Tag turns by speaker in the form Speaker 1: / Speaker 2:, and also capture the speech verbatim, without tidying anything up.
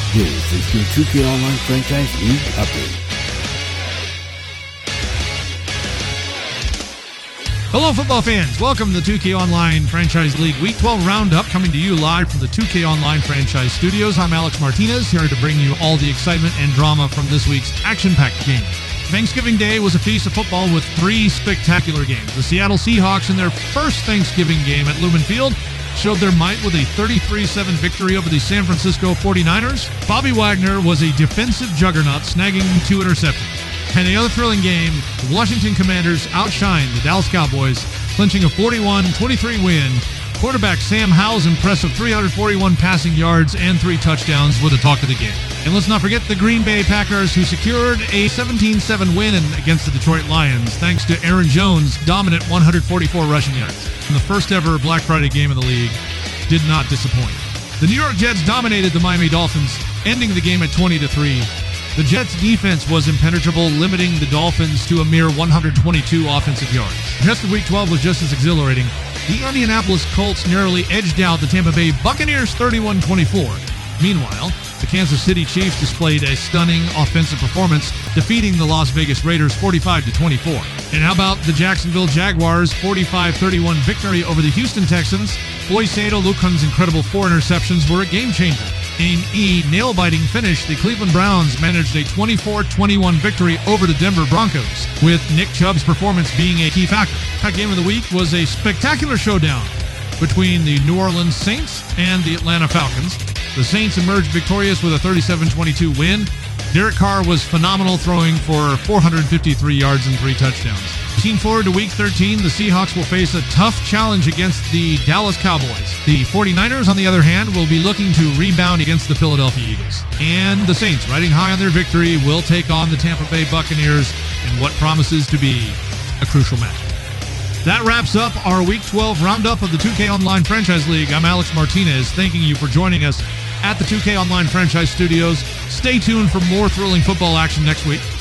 Speaker 1: This is your two K Online Franchise League update.
Speaker 2: Hello, football fans. Welcome to the two K Online Franchise League Week twelve Roundup, coming to you live from the two K Online Franchise Studios. I'm Alex Martinez, here to bring you all the excitement and drama from this week's action-packed game. Thanksgiving Day was a feast of football with three spectacular games. The Seattle Seahawks, in their first Thanksgiving game at Lumen Field, showed their might with a thirty-three seven victory over the San Francisco forty-niners. Bobby Wagner was a defensive juggernaut, snagging two interceptions. And the other thrilling game, the Washington Commanders outshined the Dallas Cowboys, clinching a forty-one twenty-three win. Quarterback Sam Howell's impressive three hundred forty-one passing yards and three touchdowns were the talk of the game. And let's not forget the Green Bay Packers, who secured a seventeen seven win against the Detroit Lions, thanks to Aaron Jones' dominant one hundred forty-four rushing yards. And the first ever Black Friday game in the league did not disappoint. The New York Jets dominated the Miami Dolphins, ending the game at twenty to three. The Jets' defense was impenetrable, limiting the Dolphins to a mere one hundred twenty-two offensive yards. The rest of Week twelve was just as exhilarating. The Indianapolis Colts narrowly edged out the Tampa Bay Buccaneers thirty-one twenty-four. Meanwhile, the Kansas City Chiefs displayed a stunning offensive performance, defeating the Las Vegas Raiders forty-five to twenty-four. And how about the Jacksonville Jaguars' forty-five thirty-one victory over the Houston Texans? Boyce Oluokun's incredible four interceptions were a game-changer. In a nail-biting finish, the Cleveland Browns managed a twenty-four twenty-one victory over the Denver Broncos, with Nick Chubb's performance being a key factor. That game of the week was a spectacular showdown between the New Orleans Saints and the Atlanta Falcons. The Saints emerged victorious with a thirty-seven twenty-two win. Derek Carr was phenomenal, throwing for four hundred fifty-three yards and three touchdowns. Looking forward to Week thirteen, the Seahawks will face a tough challenge against the Dallas Cowboys. The forty-niners, on the other hand, will be looking to rebound against the Philadelphia Eagles. And the Saints, riding high on their victory, will take on the Tampa Bay Buccaneers in what promises to be a crucial match. That wraps up our Week twelve roundup of the two K Online Franchise League. I'm Alex Martinez, thanking you for joining us at the two K Online Franchise Studios. Stay tuned for more thrilling football action next week.